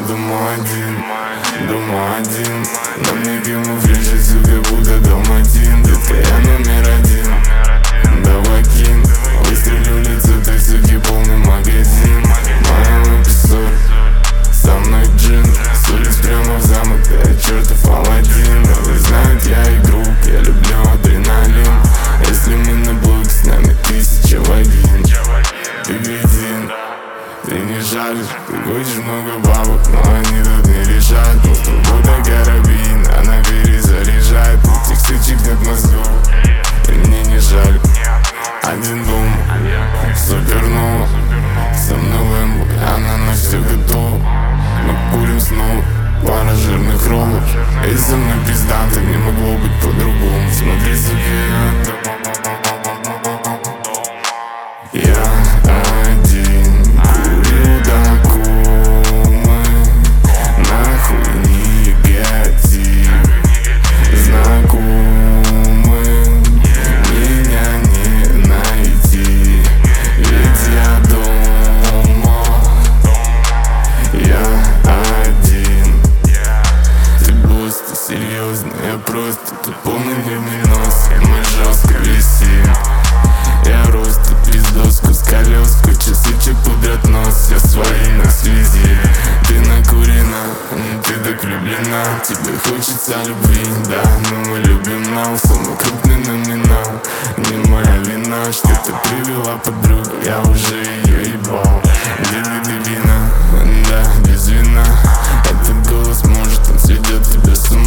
дома один. На мне камуфляж, все как будто Далматин. Детка, я номер один, давай кинь. Выстрелю в лицо, той суки полный магазин. Моя эпизод, со мной джин. С улиц прямо в замок, я чертов Аладдин. Вы знают, я игрок, я люблю адреналин. Если мы на блоке, с нами 1000 в один. Ты кретин, ты не жалишь. Ты хочешь много бабок, но они тут не решают. Просто будто карабин, она перезаряжает. Этих сучек нет мозгов, и мне не жаль. Один дом, супернова. Со мной Лэмбо, она на все готова. Мы курим снова, пара жирных роллов. И со мной пизда, так не могло быть по-другому. Смотри, сука, я один, курю до комы. Нахуй негатив. Знакомым меня не найти, ведь я дома. Я один. Ты босс, ты серьезно, я просто. Ты полный длинный нос, мы жестко висим. Я рост, пиздоску с колес, куча сучек пудрят нос. Все свои на связи. Ты накурена, ты так влюблена. Тебе хочется любви, да, но мы любим нас. Самый крупный номинал, не моя вина, что ты привела подругу, я уже ее ебал. Делай ты вина, да, без вина. Этот голос может, он сведет тебя с ума.